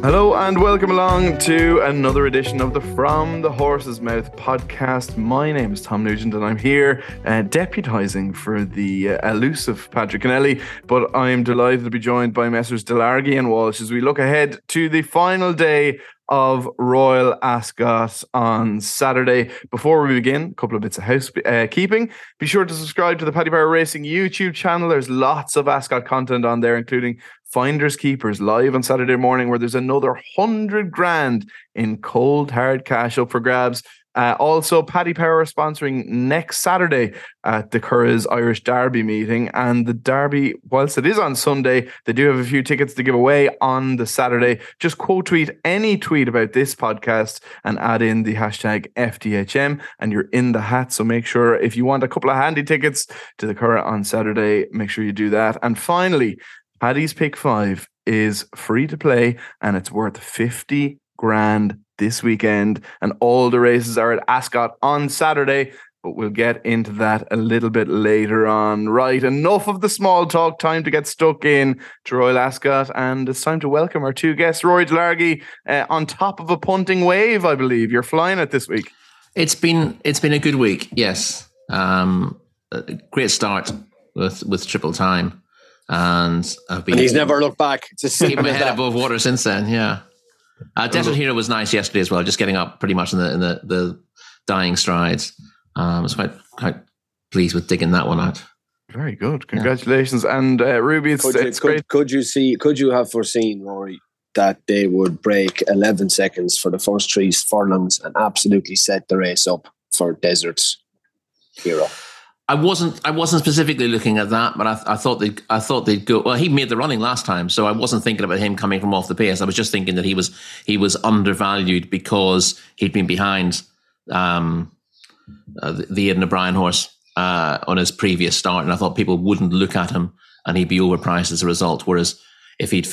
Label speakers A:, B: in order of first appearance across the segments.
A: Hello and welcome along to another edition of the From the Horse's Mouth podcast. My name is Tom Nugent and I'm here deputising for the elusive Patrick Kennelly, but I'm delighted to be joined by Messrs Delargy and Walsh as we look ahead to the final day of Royal Ascot on Saturday. Before we begin, a couple of bits of housekeeping. Be sure to subscribe to the Paddy Power Racing YouTube channel. There's lots of Ascot content on there, including Finders Keepers live on Saturday morning, where there's another 100 grand in cold hard cash up for grabs. Also, Paddy Power sponsoring next Saturday at the Curragh's Irish Derby meeting. And the Derby, whilst it is on Sunday, they do have a few tickets to give away on the Saturday. Just quote tweet any tweet about this podcast and add in the hashtag FDHM and you're in the hat. So make sure if you want a couple of handy tickets to the Curragh on Saturday, make sure you do that. And finally, Paddy's Pick 5 is free to play and it's worth 50 grand this weekend, and all the races are at Ascot on Saturday, but we'll get into that a little bit later on. Right, enough of the small talk, time to get stuck in to Royal Ascot, and it's time to welcome our two guests. Rory Delargy, on top of a punting wave, I believe. You're flying it this week.
B: It's been a good week, yes. Great start with Triple Time. And
C: he's never looked back.
B: Keep my head above water since then, yeah. Desert Hero was nice yesterday as well, just getting up pretty much in the dying strides. I was quite pleased with digging that one out.
A: Very good, congratulations. Yeah. And Ruby, it's great.
C: Could you have foreseen, Rory, that they would break 11 seconds for the first 3 furlongs and absolutely set the race up for Desert Hero?
B: I wasn't specifically looking at that, but I thought they'd go. Well, he made the running last time, so I wasn't thinking about him coming from off the pace. I was just thinking that he was undervalued because he'd been behind the Aidan O'Brien horse on his previous start, and I thought people wouldn't look at him and he'd be overpriced as a result. Whereas if he'd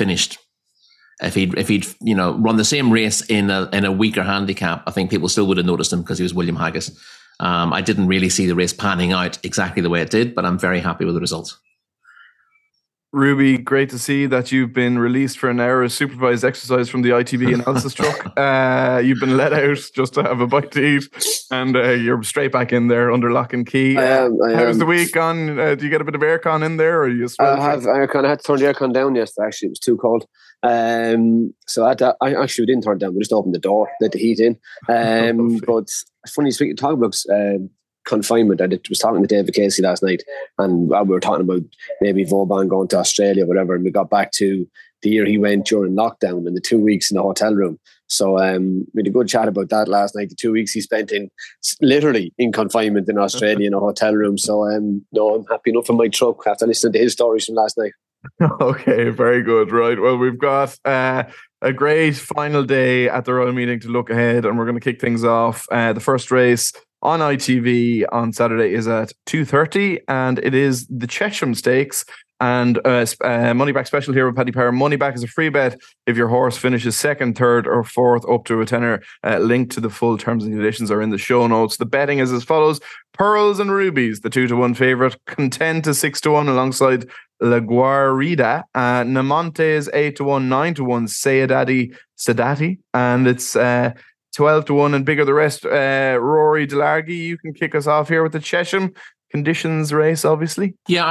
B: run the same race in a weaker handicap, I think people still would have noticed him because he was William Haggis. I didn't really see the race panning out exactly the way it did, but I'm very happy with the results.
A: Ruby, great to see that you've been released for an hour of supervised exercise from the ITB analysis truck. You've been let out just to have a bite to eat, and you're straight back in there under lock and key. How's the week gone? Do you get a bit of aircon in there? Or are you
C: I have aircon. I had to turn the aircon down yesterday. Actually, it was too cold. So I didn't turn it down. We just opened the door, let the heat in. But it's funny speaking, talking about confinement. I was talking to David Casey last night, and we were talking about maybe Vauban going to Australia, whatever. And we got back to the year he went during lockdown and the 2 weeks in the hotel room. So we had a good chat about that last night. The 2 weeks he spent literally in confinement in Australia in a hotel room. So no, I'm happy enough in my truck after listening to his stories from last night.
A: Okay, very good. Right. Well, we've got a great final day at the Royal Meeting to look ahead, and we're going to kick things off. The first race on ITV on Saturday is at 2:30, and it is the Chesham Stakes. And money back special here with Paddy Power. Money back is a free bet if your horse finishes second, third, or fourth up to a tenner. Link to the full terms and conditions are in the show notes. The betting is as follows: Pearls and Rubies, the 2-1 favourite, Content is 6-1 alongside La Guarida. Namonte is 8-1, 9-1, Sadati, and it's 12-1 and bigger the rest. Rory Delargy, you can kick us off here with the Chesham conditions race, obviously.
B: Yeah,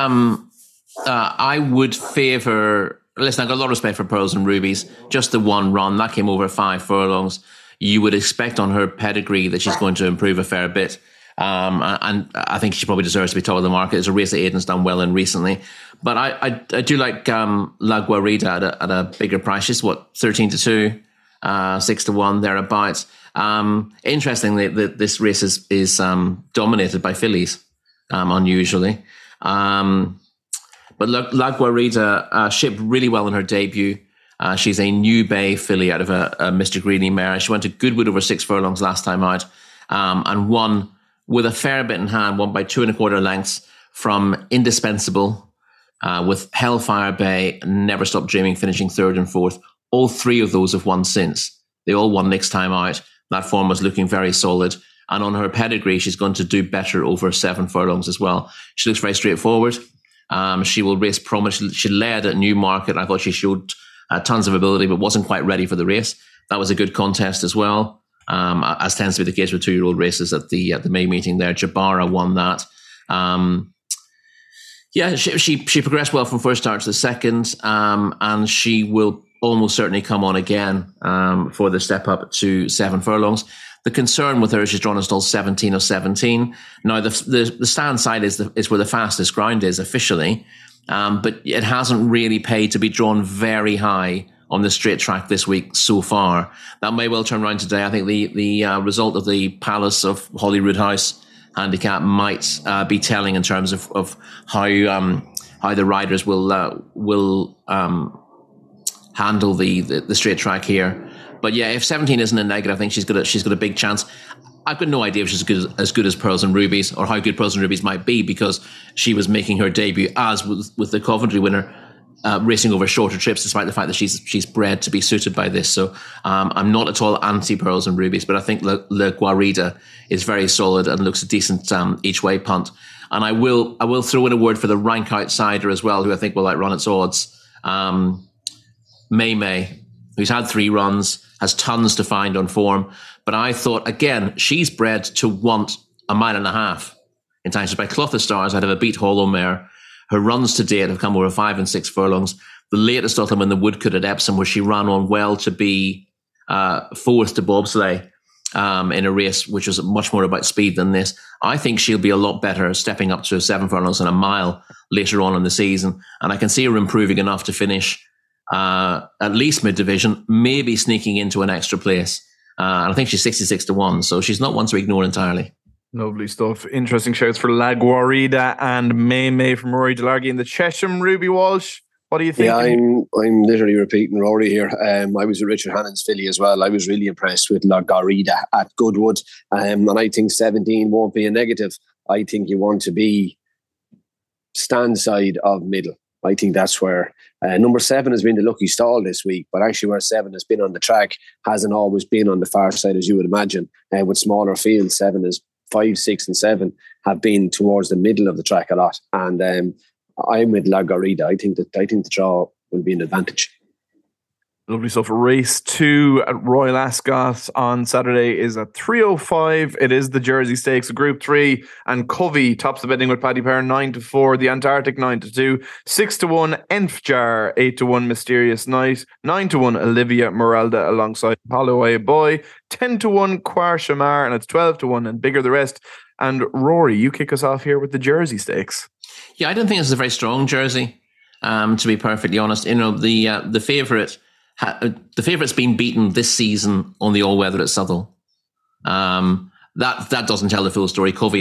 B: I would favour. Listen, I've got a lot of respect for Pearls and Rubies. Just the one run that came over 5 furlongs. You would expect on her pedigree that she's going to improve a fair bit. And I think she probably deserves to be top of the market. It's a race that Aidan's done well in recently. But I do like La Guarida at a bigger price. She's 13-2, 6-1, thereabouts. Interestingly, this race is dominated by fillies, unusually. But La Guarida shipped really well in her debut. She's a New Bay filly out of a Mr. Greeley mare. She went to Goodwood over 6 furlongs last time out, and won with a fair bit in hand, won by 2 1/4 lengths from Indispensable, with Hellfire Bay, Never Stop Dreaming, finishing 3rd and 4th. All 3 of those have won since. They all won next time out. That form was looking very solid. And on her pedigree, she's going to do better over 7 furlongs as well. She looks very straightforward. She will race promise. She led at Newmarket. I thought she showed tons of ability, but wasn't quite ready for the race. That was a good contest as well, as tends to be the case with 2-year-old races at the May meeting there. Jabara won that. She progressed well from first start to the second, and she will almost certainly come on again for the step up to 7 furlongs. The concern with her is she's drawn a stall 17 of 17. Now, the stand side is where the fastest ground is officially, but it hasn't really paid to be drawn very high on the straight track this week so far. That may well turn around today. I think the result of the Palace of Holyrood House handicap might be telling in terms of how the riders will handle the straight track here. But yeah, if 17 isn't a negative, I think she's got a big chance. I've got no idea if she's as good as Pearls and Rubies, or how good Pearls and Rubies might be, because she was making her debut as with the Coventry winner, racing over shorter trips, despite the fact that she's bred to be suited by this. So I'm not at all anti Pearls and Rubies, but I think Le Guarida is very solid and looks a decent each way punt. And I will throw in a word for the rank outsider as well, who I think will outrun its odds. May, who's had 3 runs, has tons to find on form. But I thought, again, she's bred to want a mile and a half. In times by Cloth of Stars out of a Beat Hollow mare. Her runs to date have come over 5 and 6 furlongs. The latest of them in the Woodcut at Epsom, where she ran on well to be 4th to bobsleigh in a race which was much more about speed than this. I think she'll be a lot better stepping up to 7 furlongs and a mile later on in the season. And I can see her improving enough to finish at least mid-division, maybe sneaking into an extra place. And I think she's 66 to 1, so she's not one to ignore entirely.
A: Lovely stuff. Interesting shouts for La Guarida and May from Rory Delargy in the Chesham. Ruby Walsh, what do you think?
C: Yeah, I'm literally repeating Rory here. I was with Richard Hannon's filly as well. I was really impressed with La Guarida at Goodwood. And I think 17 won't be a negative. I think you want to be stand side of middle. I think that's where number 7 has been the lucky stall this week, but actually where 7 has been on the track hasn't always been on the far side, as you would imagine. With smaller fields, 7 is 5, 6 and 7 have been towards the middle of the track a lot. And I'm with La Guarida. I think the draw will be an advantage.
A: Lovely stuff. Race 2 at Royal Ascot on Saturday is at 3:05. It is the Jersey Stakes, Group 3, and Covey tops the betting with Paddy Power 9-4, the Antarctic 9-2, 6-1 Enfjar, 8-1 Mysterious Night, 9-1 Olivia Meralda alongside Holloway Boy, 10-1 Quar Shamar, and it's 12-1 and Bigger the Rest. And Rory, you kick us off here with the Jersey Stakes.
B: Yeah, I don't think this is a very strong Jersey, to be perfectly honest. You know, the favourite. The favourite's been beaten this season on the all-weather at Southwell. That doesn't tell the full story. Covey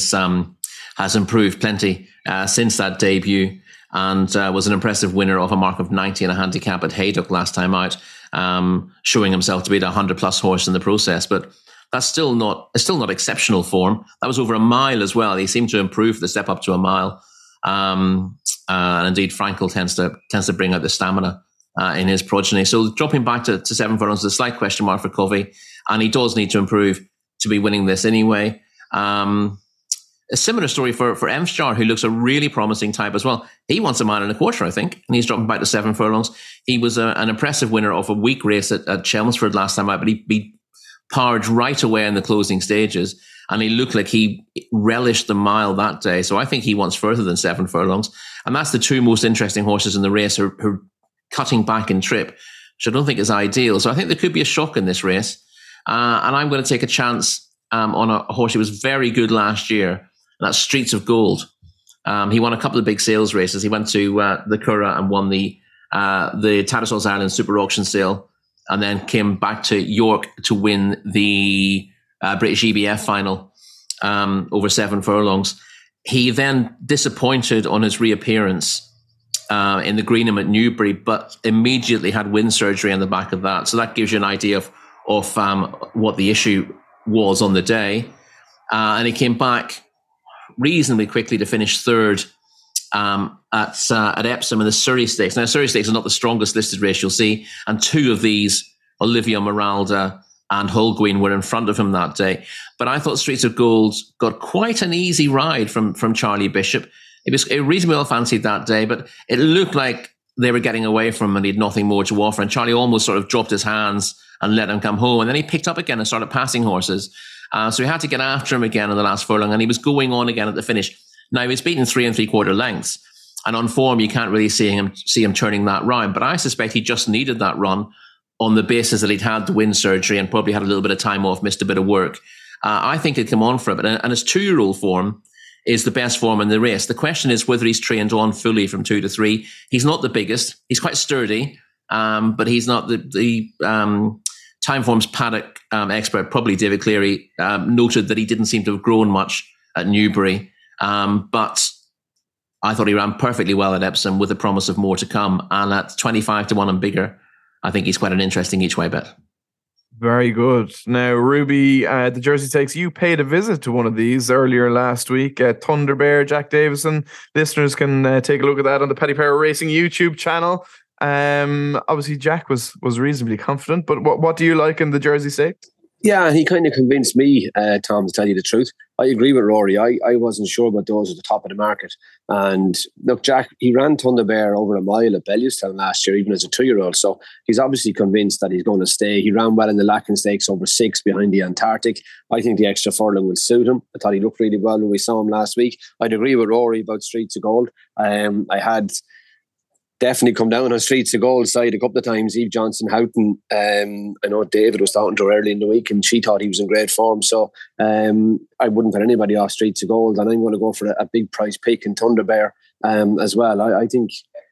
B: has improved plenty since that debut, and was an impressive winner of a mark of 90 and a handicap at Haydock last time out, showing himself to be the 100-plus horse in the process. But that's still not exceptional form. That was over a mile as well. He seemed to improve the step up to a mile. And indeed, Frankel tends to bring out the stamina in his progeny. So dropping back to 7 furlongs is a slight question mark for Covey, and he does need to improve to be winning this anyway. A similar story for Enfjar, who looks a really promising type as well. He wants a mile and a quarter, I think, and he's dropping back to 7 furlongs. He was an impressive winner of a weak race at Chelmsford last time out, but he powered right away in the closing stages, and he looked like he relished the mile that day. So I think he wants further than 7 furlongs. And that's the 2 most interesting horses in the race who are cutting back in trip, which I don't think is ideal. So I think there could be a shock in this race. And I'm going to take a chance on a horse who was very good last year, and that's Streets of Gold. He won a couple of big sales races. He went to the Curragh and won the Tattersalls Island Super Auction Sale, and then came back to York to win the British EBF final over 7 furlongs. He then disappointed on his reappearance in the Greenham at Newbury, but immediately had wind surgery on the back of that. So that gives you an idea of what the issue was on the day. And he came back reasonably quickly to finish 3rd at Epsom in the Surrey Stakes. Now, Surrey Stakes is not the strongest listed race you'll see, and 2 of these, Olivia Meralda and Holguin, were in front of him that day. But I thought Streets of Gold got quite an easy ride from Charlie Bishop. It was reasonably well fancied that day, but it looked like they were getting away from him and he had nothing more to offer. And Charlie almost sort of dropped his hands and let him come home. And then he picked up again and started passing horses. So he had to get after him again in the last furlong, and he was going on again at the finish. Now, he was beaten 3 3/4 lengths. And on form, you can't really see him turning that round. But I suspect he just needed that run on the basis that he'd had the wind surgery and probably had a little bit of time off, missed a bit of work. I think he'd come on for it. And his 2-year-old form is the best form in the race. The question is whether he's trained on fully from 2 to 3. He's not the biggest. He's quite sturdy, but he's not the Timeform's paddock expert, probably David Cleary, noted that he didn't seem to have grown much at Newbury. But I thought he ran perfectly well at Epsom with the promise of more to come. And at 25 to 1 and bigger, I think he's quite an interesting each way bet.
A: Very good. Now, Ruby, the Jersey Stakes, you paid a visit to one of these earlier last week. Thunder Bear, Jack Davison. Listeners can take a look at that on the Paddy Power Racing YouTube channel. Obviously, Jack was reasonably confident, but what do you like in the Jersey Stakes?
C: Yeah, he kind of convinced me, Tom, to tell you the truth. I agree with Rory. I wasn't sure about those at the top of the market. And look, Jack, he ran Thunder Bear over a mile at Bellewstown last year, even as a 2-year-old. So he's obviously convinced that he's going to stay. He ran well in the Lacken Stakes over 6 behind the Antarctic. I think the extra furlong will suit him. I thought he looked really well when we saw him last week. I'd agree with Rory about Streets of Gold. I had definitely come down on Streets of Gold side a couple of times. Eve Johnson Houghton, I know David was talking to her early in the week and she thought he was in great form. So I wouldn't put anybody off Streets of Gold, and I'm going to go for a big price pick in Thunder Bear as well. I think,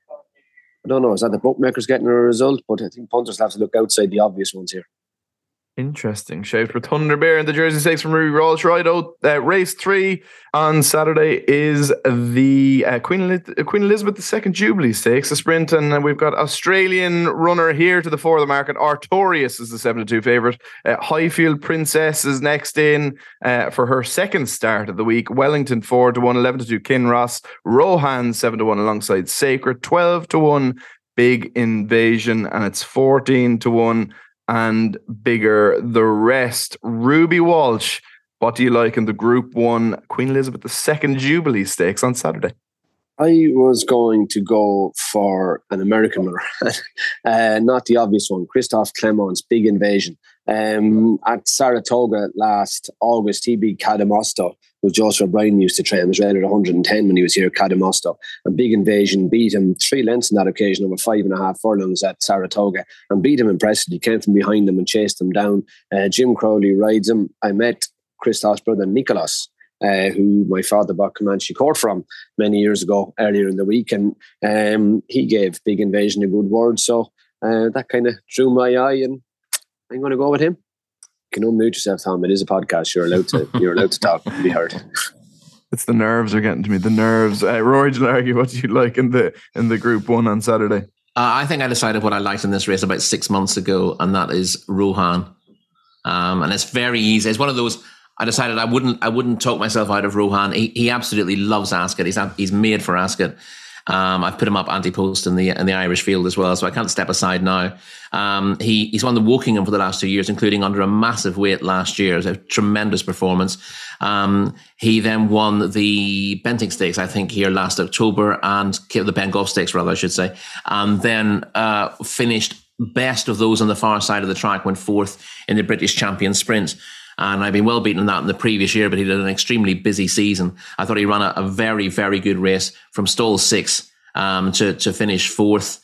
C: I don't know, is that the bookmakers getting a result? But I think punters have to look outside the obvious ones here.
A: Interesting shout for Thunder Bear and the Jersey Stakes from Ruby Walsh. Righto, race 3 on Saturday is the Queen Elizabeth II Jubilee Stakes, a sprint, and we've got Australian runner here to the fore of the market. Artorias is the 7-2 favourite. Highfield Princess is next in for her second start of the week. Wellington 4-1, 11-2 Kinross. Rohan 7-1 alongside Sacred. 12-1 Big Invasion, and it's 14-1 and bigger the rest. Ruby Walsh, what do you like in the Group 1 Queen Elizabeth II Jubilee Stakes on Saturday?
C: I was going to go for an American runner, not the obvious one. Christophe Clemont's Big Invasion. At Saratoga last August, he beat Cadamosto, who Joseph O'Brien used to train. He was rated at 110 when he was here at Cadamosto. And Big Invasion beat him 3 lengths on that occasion over 5.5 furlongs at Saratoga, and beat him impressively. Came from behind him and chased him down. Jim Crowley rides him. I met Christophe's brother Nicholas, who my father bought Comanche Court from many years ago, earlier in the week, and he gave Big Invasion a good word. So that kind of drew my eye, and I'm going to go with him. You can unmute yourself, Tom. It is a podcast. You're allowed to talk and be heard.
A: It's the nerves are getting to me. The nerves. Rory Delargy, what do you like in the Group 1 on Saturday?
B: I think I decided what I liked in this race about 6 months ago, and that is Rohan. And it's very easy. It's one of those. I decided I wouldn't talk myself out of Rohan. He absolutely loves Ascot. He's made for Ascot. I've put him up anti-post in the Irish field as well, so I can't step aside now. He's won the Wokingham for the last 2 years, including under a massive weight last year. It was a tremendous performance. He then won the Bentinck Stakes, I think, here last October, and the Bengoff Stakes, rather, I should say, and then finished best of those on the far side of the track, went 4th in the British Champion Sprint. And I've been well beaten in that in the previous year, but he did an extremely busy season. I thought he ran a very, very good race from stall 6 to finish 4th.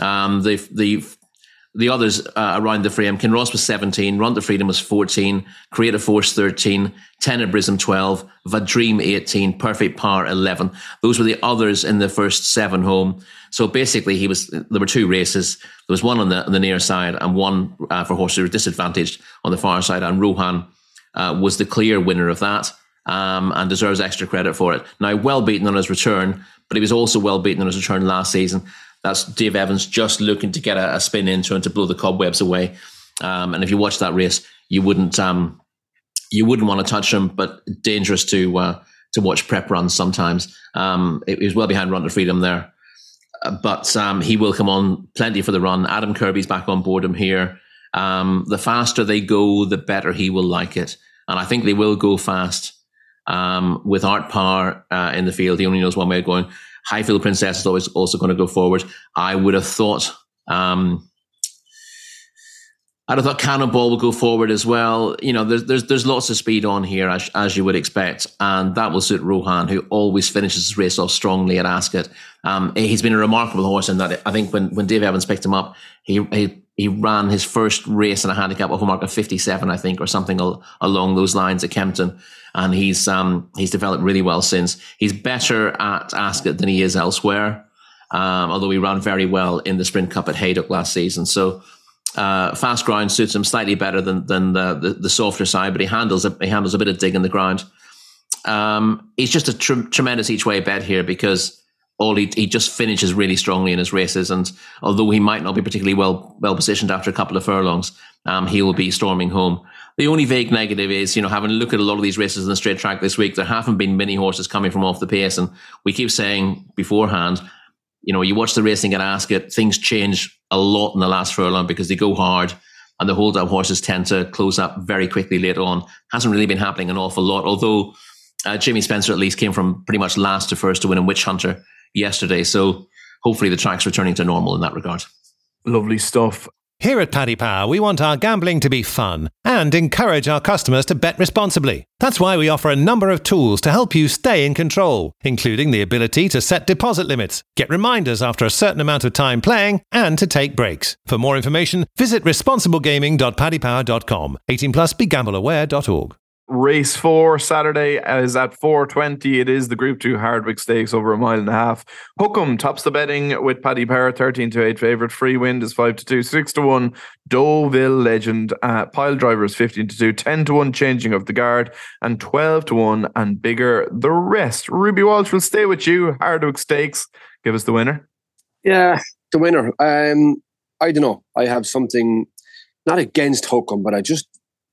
B: The others around the frame, Kinross was 17, Run to Freedom was 14, Creative Force 13, Tenor Brism 12, Vadream 18, Perfect Power 11. Those were the others in the first 7 home. So basically, there were 2 races. There was one on the near side and one for horses who were disadvantaged on the far side, and Rohan was the clear winner of that, and deserves extra credit for it. Now, well beaten on his return, but he was also well beaten on his return last season. That's Dave Evans just looking to get a spin into and to blow the cobwebs away. And if you watch that race, you wouldn't want to touch him, but dangerous to watch prep runs sometimes. It was well behind Run to Freedom there, but he will come on plenty for the run. Adam Kirby's back on board him here. The faster they go, the better he will like it. And I think they will go fast with Art Power in the field. He only knows one way of going. Highfield Princess is always also going to go forward. I would have thought Cannonball will go forward as well. You know, there's lots of speed on here, as you would expect, and that will suit Rohan, who always finishes his race off strongly at Ascot. He's been a remarkable horse in that. I think when Dave Evans picked him up, he ran his first race in a handicap of a mark of 57, I think, or something along those lines at Kempton, and he's developed really well since. He's better at Ascot than he is elsewhere, although he ran very well in the Sprint Cup at Haydock last season. So. Fast ground suits him slightly better than the softer side, but he handles a bit of dig in the ground. He's just a tremendous each way bet here because he just finishes really strongly in his races, and although he might not be particularly well positioned after a couple of furlongs, he will be storming home. The only vague negative is, you know, having a look at a lot of these races in the straight track this week, there haven't been many horses coming from off the pace, and we keep saying beforehand, you know, you watch the racing at Ascot, things change a lot in the last furlong because they go hard and the hold-up horses tend to close up very quickly later on. Hasn't really been happening an awful lot, although Jimmy Spencer at least came from pretty much last to first to win in Witch Hunter yesterday. So hopefully the track's returning to normal in that regard.
A: Lovely stuff.
D: Here at Paddy Power, we want our gambling to be fun and encourage our customers to bet responsibly. That's why we offer a number of tools to help you stay in control, including the ability to set deposit limits, get reminders after a certain amount of time playing, and to take breaks. For more information, visit responsiblegaming.paddypower.com. 18 plus, begambleaware.org.
A: Race 4 Saturday is at 4:20. It is the Group 2 Hardwick Stakes over 1.5 miles. Hookham tops the betting with Paddy Power 13-8 favourite. Free Wind is 5-2, 6-1. Deauville Legend, Pile Driver is 15-2, 10-1 Changing of the Guard, and 12-1 and Bigger the Rest. Ruby Walsh will stay with you. Hardwick Stakes, give us the winner.
C: Yeah, the winner. I don't know. I have something not against Hookham, but I just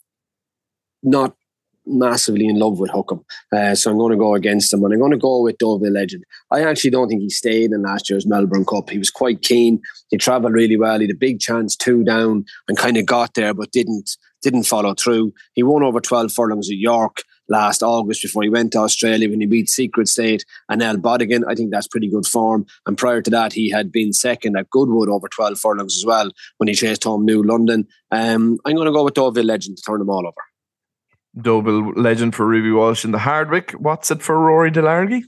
C: not massively in love with Hookham. So I'm going to go against him, and I'm going to go with Deauville Legend. I actually don't think he stayed in last year's Melbourne Cup. He was quite keen. He travelled really well. He had a big chance, 2 down, and kind of got there, but didn't follow through. He won over 12 furlongs at York last August before he went to Australia when he beat Secret State and El Bodigan. I think that's pretty good form. And prior to that, he had been second at Goodwood over 12 furlongs as well when he chased home New London. I'm going to go with Deauville Legend to turn them all over.
A: Deauville Legend for Ruby Walsh in the Hardwick. What's it for Rory Delargy?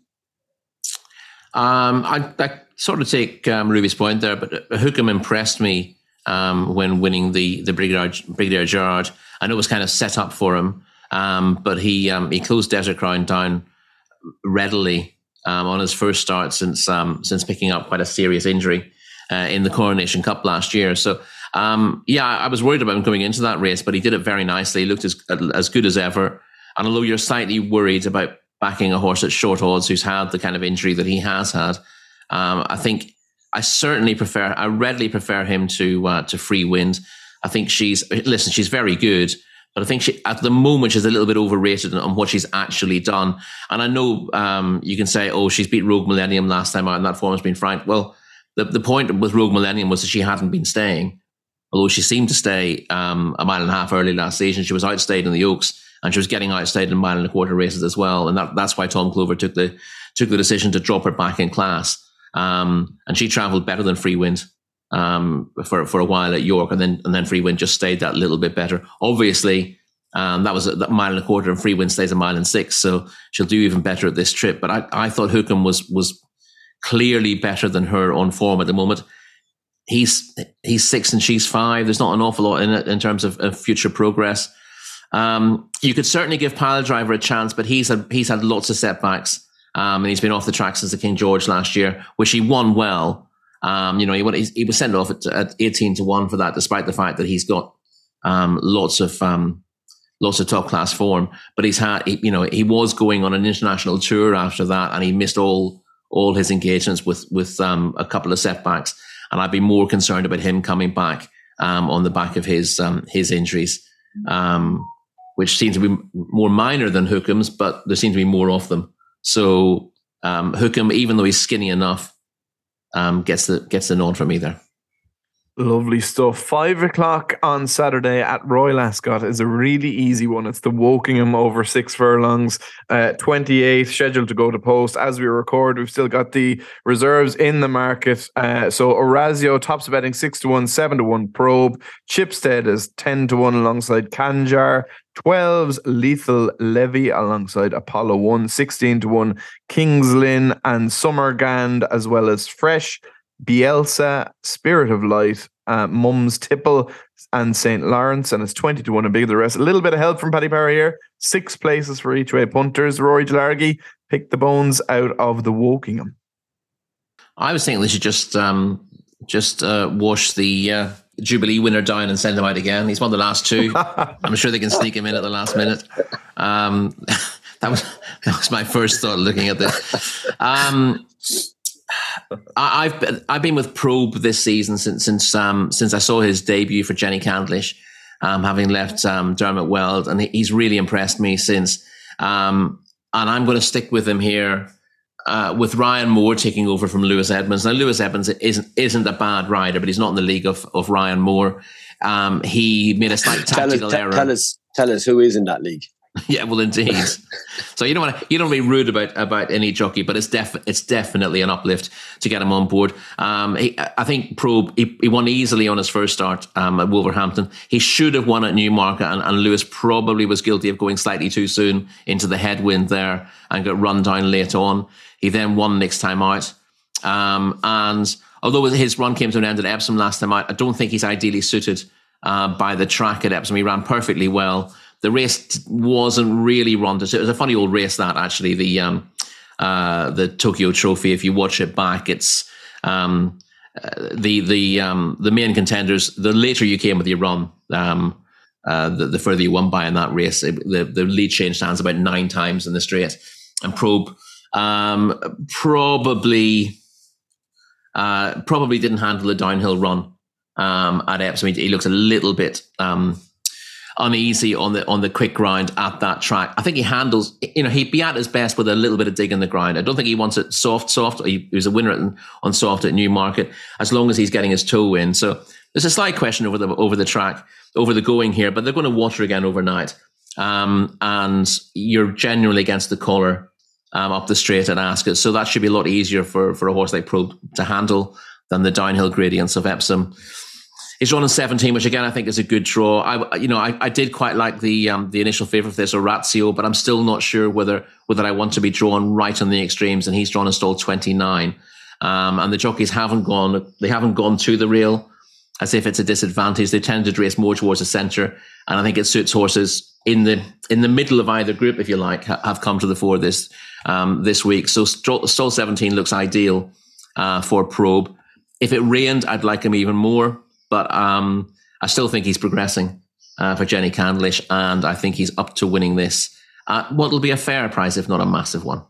B: I sort of take Ruby's point there, but Hookham impressed me when winning the Brigadier Gerard. I know it was kind of set up for him, but he closed Desert Crown down readily on his first start since picking up quite a serious injury in the Coronation Cup last year. So I was worried about him going into that race, but he did it very nicely. He looked as good as ever. And although you're slightly worried about backing a horse at short odds who's had the kind of injury that he has had, I think I readily prefer him to Free Wind. I think she's very good, but I think she, at the moment, she's a little bit overrated on what she's actually done. And I know you can say, oh, she's beat Rogue Millennium last time out and that form has been frank. Well, the point with Rogue Millennium was that she hadn't been staying. Although she seemed to stay 1.5 miles early last season, she was outstayed in the Oaks, and she was getting outstayed in 1.25 mile races as well. And that's why Tom Clover took the decision to drop her back in class. And she travelled better than Free Wind for a while at York, and then Free Wind just stayed that little bit better. Obviously, that was that 1.25 miles, and Free Wind stays 1.6 miles, so she'll do even better at this trip. But I thought Hookham was clearly better than her on form at the moment. He's 6 and she's 5. There's not an awful lot in it in terms of future progress. You could certainly give Pile Driver a chance, but he's had lots of setbacks, and he's been off the track since the King George last year, which he won well. He was sent off at 18-1 for that, despite the fact that he's got lots of top class form. But he was going on an international tour after that, and he missed all his engagements with a couple of setbacks. And I'd be more concerned about him coming back on the back of his injuries, which seem to be more minor than Hookham's, but there seem to be more of them. So Hookham, even though he's skinny enough, gets the nod from me there.
A: Lovely stuff. 5 o'clock on Saturday at Royal Ascot is a really easy one. It's the Wokingham over 6 furlongs, 28 scheduled to go to post. As we record, we've still got the reserves in the market. So Orazio tops of betting 6-1, 7-1 Probe. Chipstead is 10-1 alongside Kanjar. 12's Lethal Levy alongside Apollo 1. 16-1 King's Lynn and Summergand, as well as Fresh, Bielsa, Spirit of Light, Mum's Tipple and St. Lawrence, and it's 20-1 and big the rest. A little bit of help from Paddy Power here. 6 places for each way punters. Rory Delargy picked the bones out of the Wokingham.
B: I was thinking they should just wash the Jubilee winner down and send him out again. He's won the last 2. I'm sure they can sneak him in at the last minute. That was my first thought looking at this. I've been with Probe this season since I saw his debut for Jenny Candlish, having left Dermot Weld, and he's really impressed me since. And I'm going to stick with him here, with Ryan Moore taking over from Lewis Edmonds. Now, Lewis Edmonds isn't a bad rider, but he's not in the league of Ryan Moore. He made a slight tactical error.
C: Tell us who is in that league.
B: Yeah, well, indeed. So you don't want to be rude about any jockey, but it's definitely an uplift to get him on board. I think Probe he won easily on his first start at Wolverhampton. He should have won at Newmarket, and Lewis probably was guilty of going slightly too soon into the headwind there and got run down late on. He then won next time out, and although his run came to an end at Epsom last time out, I don't think he's ideally suited by the track at Epsom. He ran perfectly well. The race wasn't really run. It was a funny old race, that actually, the Tokyo Trophy. If you watch it back, it's the main contenders. The later you came with your run, the further you won by in that race. The lead changed hands about 9 times in the straight, and Probe probably didn't handle a downhill run at Epsom. He looks a little bit uneasy on the quick grind at that track. I think he handles, he'd be at his best with a little bit of dig in the grind. I don't think he wants it soft. He was a winner on soft at Newmarket, as long as he's getting his toe in. So there's a slight question over the track, over the going here, but they're going to water again overnight. And you're generally against the collar up the straight at Ascot. So that should be a lot easier for a horse like Probe to handle than the downhill gradients of Epsom. He's drawn in 17, which again I think is a good draw. I did quite like the initial favourite for this, Orazio, but I'm still not sure whether I want to be drawn right on the extremes. And he's drawn in stall 29, and the jockeys haven't gone to the rail as if it's a disadvantage. They tend to race more towards the centre, and I think it suits horses in the middle of either group, if you like, have come to the fore this week. So stall 17 looks ideal for Probe. If it rained, I'd like him even more. But I still think he's progressing for Jenny Candlish, and I think he's up to winning this at what will be a fair price, if not a massive one.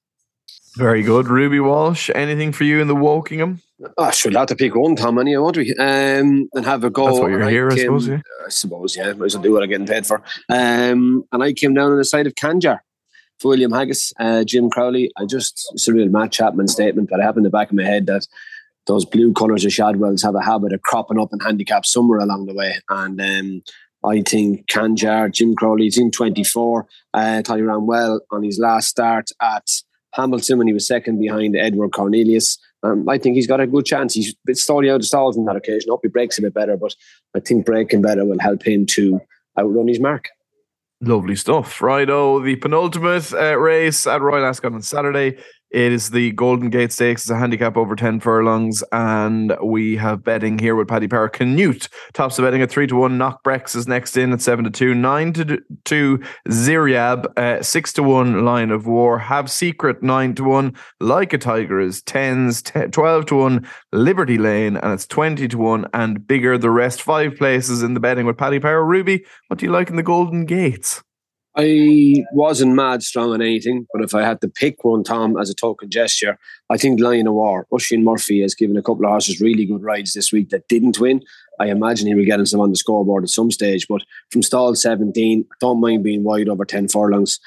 A: Very good. Ruby Walsh, anything for you in the Wokingham?
C: Sure, we'll have to pick one, Tom, anyway, won't we? And have a go.
A: That's what you're here, I suppose, yeah.
C: I suppose, yeah. Might as well do what I'm getting paid for. And I came down on the side of Kanjar for William Haggis, Jim Crowley. It's a real Matt Chapman statement, but I have in the back of my head that those blue colours of Shadwells have a habit of cropping up in handicaps somewhere along the way. And I think Kanjar, Jim Crowley, he's in 24. Thought he ran well on his last start at Hamilton when he was second behind Edward Cornelius. I think he's got a good chance. He's a bit stally out of stalls on that occasion. I hope he breaks a bit better, but I think breaking better will help him to outrun his mark.
A: Lovely stuff. Righto, the penultimate race at Royal Ascot on Saturday. It is the Golden Gate Stakes. It's a handicap over 10 furlongs, and we have betting here with Paddy Power. Canute tops the betting at 3-1. Knockbrex is next in at 7-2. 9-2 Ziriab. 6-1 Line of War. Have Secret 9-1. Like a Tiger is 10s. 12-1 Liberty Lane, and it's 20-1 and bigger. The rest 5 places in the betting with Paddy Power. Ruby, what do you like in the Golden Gates?
C: I wasn't mad strong on anything, but if I had to pick one, Tom, as a token gesture, I think Lion of War. Oisin Murphy has given a couple of horses really good rides this week that didn't win. I imagine he will get some on the scoreboard at some stage, but from stall 17, don't mind being wide over 10 furlongs.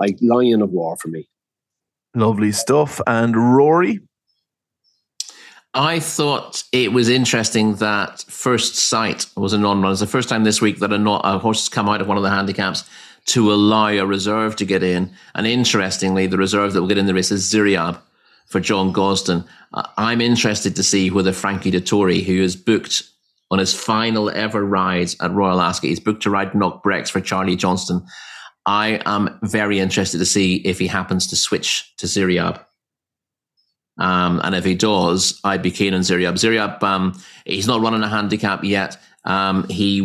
C: Lion of War for me.
A: Lovely stuff. And Rory?
B: I thought it was interesting that First Sight was a non-run. It's the first time this week that a horse has come out of one of the handicaps to allow a reserve to get in. And interestingly, the reserve that will get in the race is Ziriab for John Gosden. I'm interested to see whether Frankie Dettori, who is booked on his final ever ride at Royal Ascot, he's booked to ride Knockbrex for Charlie Johnston. I am very interested to see if he happens to switch to Ziriab. And if he does, I'd be keen on Ziriab. Ziriab, he's not running a handicap yet. He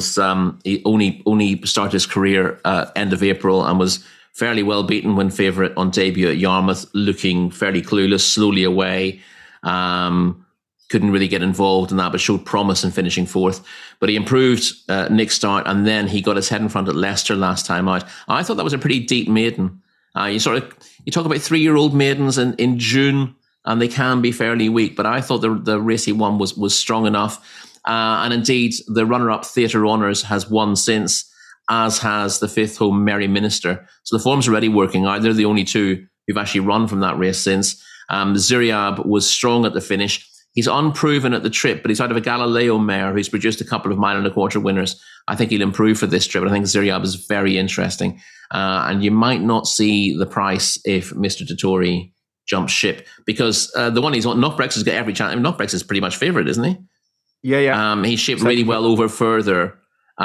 B: only started his career end of April and was fairly well beaten when favourite on debut at Yarmouth, looking fairly clueless, slowly away. Couldn't really get involved in that, but showed promise in finishing fourth. But he improved next start, and then he got his head in front at Leicester last time out. I thought that was a pretty deep maiden. You talk about 3-year-old maidens in June, and they can be fairly weak. But I thought the race he won was strong enough. And indeed, the runner-up Theatre Honours has won since, as has the fifth home Merry Minister. So the form's already working out. They're the only two who've actually run from that race since. Ziriab was strong at the finish. He's unproven at the trip, but he's out of a Galileo mare who's produced a couple of 1.25 mile winners. I think he'll improve for this trip. I think Ziriab is very interesting. And you might not see the price if Mr. Dettori jumps ship, because the one he's on, Knockbrex, has got every chance. I mean, Knockbrex is pretty much favourite, isn't he?
A: Yeah.
B: He shipped really well over further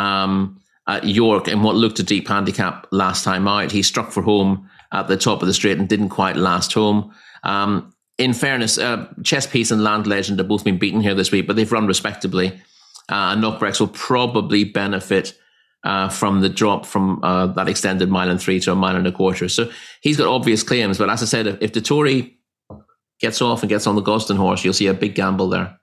B: at York in what looked a deep handicap last time out. He struck for home at the top of the straight and didn't quite last home. In fairness, Chess Piece and Land Legend have both been beaten here this week, but they've run respectably. And Knockbrex will probably benefit from the drop from that extended 1.3 miles to 1.25 miles. So he's got obvious claims. But as I said, if Dettori gets off and gets on the Gosden horse, you'll see a big gamble there.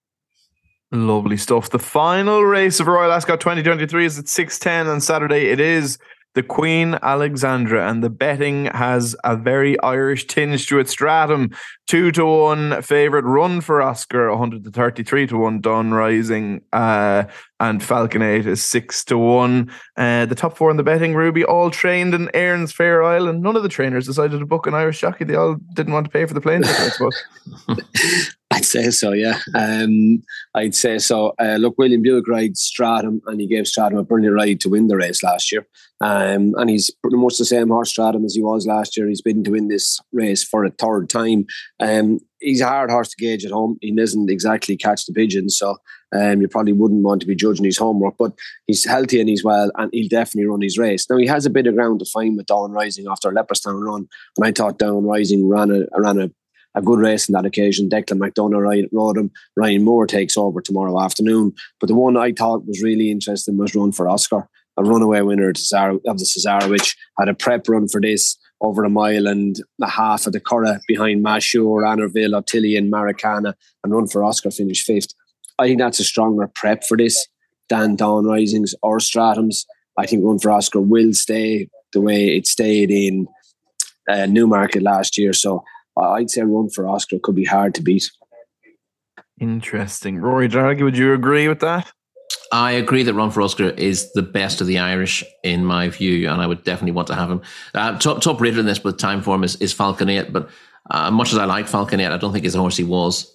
A: Lovely stuff. The final race of Royal Ascot 2023 is at 6:10 on Saturday. It is the Queen Alexandra, and the betting has a very Irish tinge to it. Stratham 2-1 favourite, Run for Oscar 133-1, Dawn Rising, and Falcon 8 is 6-1. The top four in the betting, Ruby, all trained in Erin's Fair Isle, and none of the trainers decided to book an Irish jockey. They all didn't want to pay for the plane ticket, I suppose.
C: I'd say so, yeah. I'd say so. Look, William Buick rides Stratham, and he gave Stratham a brilliant ride to win the race last year. And he's pretty much the same horse, Stratham, as he was last year. He's bidden to win this race for a third time. He's a hard horse to gauge at home. He doesn't exactly catch the pigeons, so you probably wouldn't want to be judging his homework, but he's healthy and he's well, and he'll definitely run his race. Now, he has a bit of ground to find with Dawn Rising after a Leopardstown run, and I thought Dawn Rising ran a good race on that occasion. Declan McDonough rode him. Ryan Moore takes over tomorrow afternoon. But the one I thought was really interesting was Run for Oscar, a runaway winner of the Cesarewitch. Had a prep run for this over 1.5 miles of the Curragh behind Mashur, Annerville, Otillion, Maracana, and Run for Oscar finished fifth. I think that's a stronger prep for this than Dawn Rising's or Stratham's. I think Run for Oscar will stay the way it stayed in Newmarket last year. So I'd say Run for Oscar could be hard to beat.
A: Interesting. Rory Dargy, would you agree with that?
B: I agree that Run for Oscar is the best of the Irish in my view, and I would definitely want to have him. Top rated in this with time form is Falcon 8, but much as I like Falcon 8, I don't think he's the horse he was.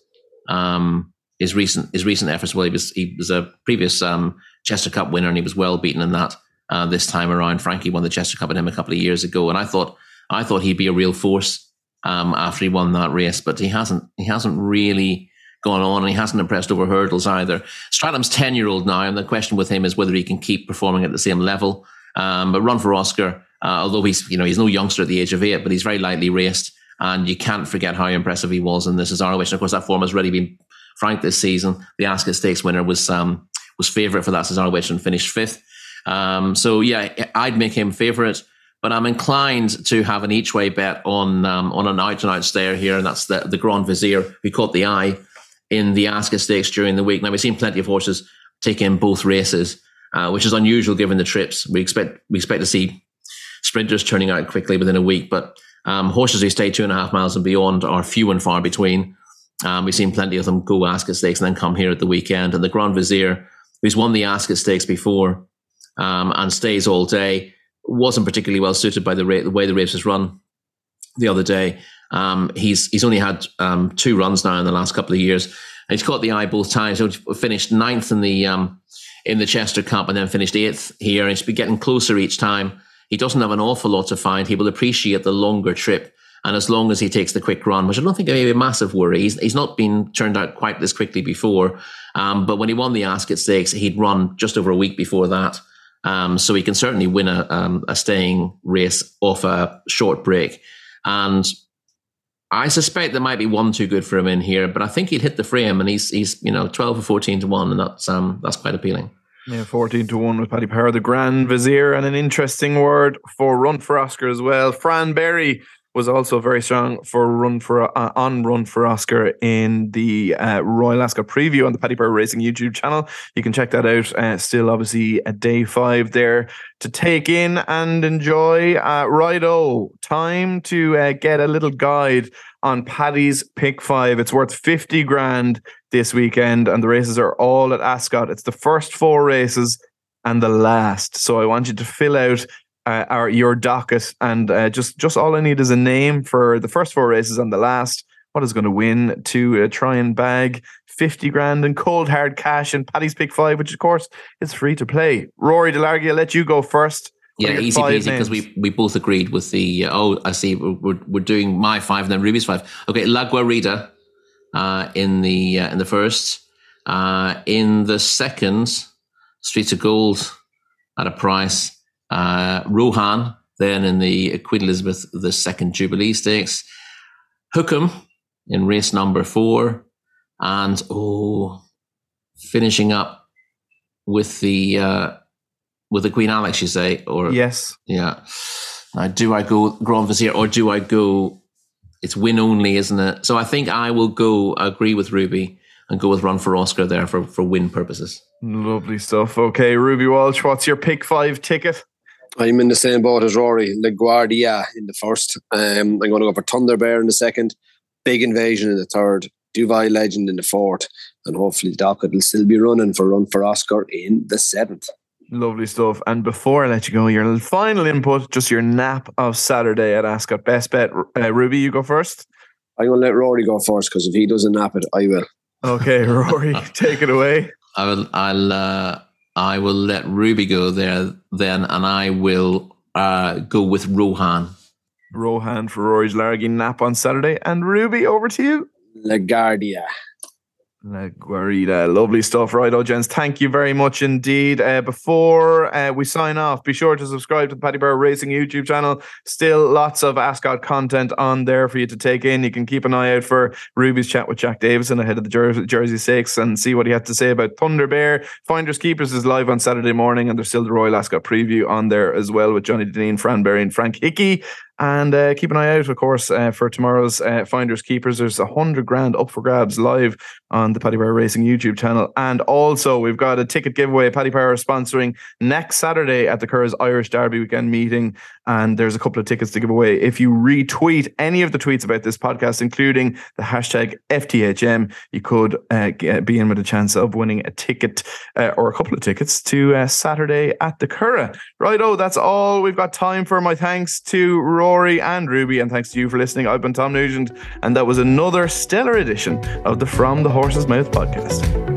B: His recent efforts, well, he was a previous Chester Cup winner, and he was well beaten in that this time around. Frankie won the Chester Cup at him a couple of years ago, and I thought he'd be a real force after he won that race, but he hasn't really gone on, and he hasn't impressed over hurdles either. Stratham's 10-year-old now, and the question with him is whether he can keep performing at the same level. But Run for Oscar, although he's no youngster at the age of 8, but he's very lightly raced, and you can't forget how impressive he was in this Cesarewitch. And of course, that form has already been frank this season. The Ascot Stakes winner was favourite for that Cesarewitch and finished fifth. So yeah, I'd make him favourite. But I'm inclined to have an each-way bet on an out-and-out stayer here, and that's the Grand Vizier, who caught the eye in the Ascot Stakes during the week. Now, we've seen plenty of horses take in both races, which is unusual given the trips. We expect to see sprinters turning out quickly within a week, but horses who stay 2.5 miles and beyond are few and far between. We've seen plenty of them go Ascot Stakes and then come here at the weekend. And the Grand Vizier, who's won the Ascot Stakes before and stays all day, wasn't particularly well suited by the way the race was run the other day. He's only had 2 runs now in the last couple of years, and he's caught the eye both times. So he finished 9th in the Chester Cup, and then finished 8th here. And he's been getting closer each time. He doesn't have an awful lot to find. He will appreciate the longer trip, and as long as he takes the quick run, which I don't think may be a massive worry. He's not been turned out quite this quickly before, but when he won the Ascot Stakes, he'd run just over a week before that. So he can certainly win a staying race off a short break. And I suspect there might be one too good for him in here, but I think he'd hit the frame, and he's 12 or 14 to 1, and that's quite appealing.
A: Yeah, 14 to 1 with Paddy Power, the Grand Vizier, and an interesting word for Run for Oscar as well. Fran Berry was also very strong for Run for Oscar in the Royal Ascot preview on the Paddy Power Racing YouTube channel. You can check that out. Still, obviously, a day 5 there to take in and enjoy. Righto, time to get a little guide on Paddy's Pick 5. It's worth 50 grand this weekend, and the races are all at Ascot. It's the first 4 races and the last. So I want you to fill out your docket, and just all I need is a name for the first 4 races and the last. What is going to win to try and bag 50 grand in cold hard cash in Paddy's Pick 5, which of course is free to play. Rory Delargy, I'll let you go first.
B: Yeah, easy peasy, because we both agreed with the. I see. We're doing my 5 and then Ruby's 5. Okay, La Guarida in the first, in the second, Streets of Gold at a price. Rohan then in the Queen Elizabeth II Jubilee Stakes. Hookham in race number 4, and finishing up with the Queen Alex, you say? Or
A: yes,
B: yeah. Now, do I go Grand Vizier, or do I go? It's win only, isn't it? So I think I will agree with Ruby and go with Run for Oscar there for win purposes.
A: Lovely stuff. Okay, Ruby Walsh, what's your Pick 5 ticket?
C: I'm in the same boat as Rory. LaGuardia in the first. I'm going to go for Thunder Bear in the second. Big Invasion in the third. Dubai Legend in the fourth. And hopefully the docket will still be running for Run for Oscar in the 7th.
A: Lovely stuff. And before I let you go, your final input, just your nap of Saturday at Ascot. Best bet. Ruby, you go first.
C: I'm going to let Rory go first, because if he doesn't nap it, I will.
A: Okay, Rory, take it away.
B: I will let Ruby go there then, and I will go with Rohan.
A: Rohan for Rory's Largy nap on Saturday. And Ruby, over to you.
C: LaGuardia.
A: La Guarida. Lovely stuff. Right, gents, thank you very much indeed. Before we sign off, be sure to subscribe to the Paddy Power Racing YouTube channel. Still lots of Ascot content on there for you to take in. You can keep an eye out for Ruby's chat with Jack Davison ahead of the Jersey Stakes and see what he had to say about Thunder Bear. Finders Keepers is live on Saturday morning, and there's still the Royal Ascot preview on there as well with Johnny Deneen, Fran Berry and Frank Hickey. And keep an eye out, of course, for tomorrow's Finders Keepers. There's 100 grand up for grabs live on the Paddy Power Racing YouTube channel. And also, we've got a ticket giveaway. Paddy Power is sponsoring next Saturday at the Curragh Irish Derby weekend meeting. And there's a couple of tickets to give away. If you retweet any of the tweets about this podcast, including the hashtag FTHM, you could be in with a chance of winning a ticket or a couple of tickets to Saturday at the Curragh. Righto, that's all we've got time for. My thanks to Rory and Ruby, and thanks to you for listening. I've been Tom Nugent, and that was another stellar edition of the From the Horse's Mouth podcast.